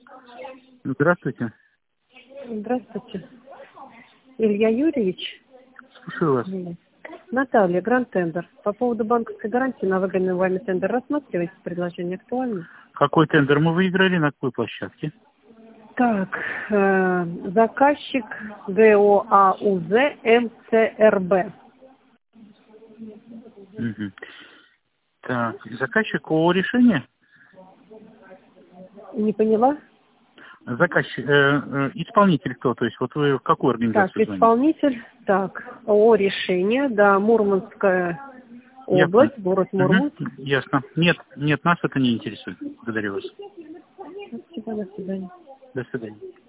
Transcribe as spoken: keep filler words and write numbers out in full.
Здравствуйте. Здравствуйте. Илья Юрьевич? Слушаю вас. Наталья, Гранд Тендер. По поводу банковской гарантии на выгодный вами тендер рассматриваете предложение актуально? Какой тендер мы выиграли, на какой площадке? Так, э, заказчик ГОАУЗ МЦРБ. Угу. Так, заказчик ООО «Решение»? Не поняла? Заказчик, э, э, исполнитель кто? То есть вот вы в какую Так, организацию звоните? исполнитель, так, ООО «Решение», да, Мурманская область, Ясно. город Мурманск. Угу. Ясно. Нет, нет, нас это не интересует. Благодарю вас. Спасибо, до свидания. До свидания.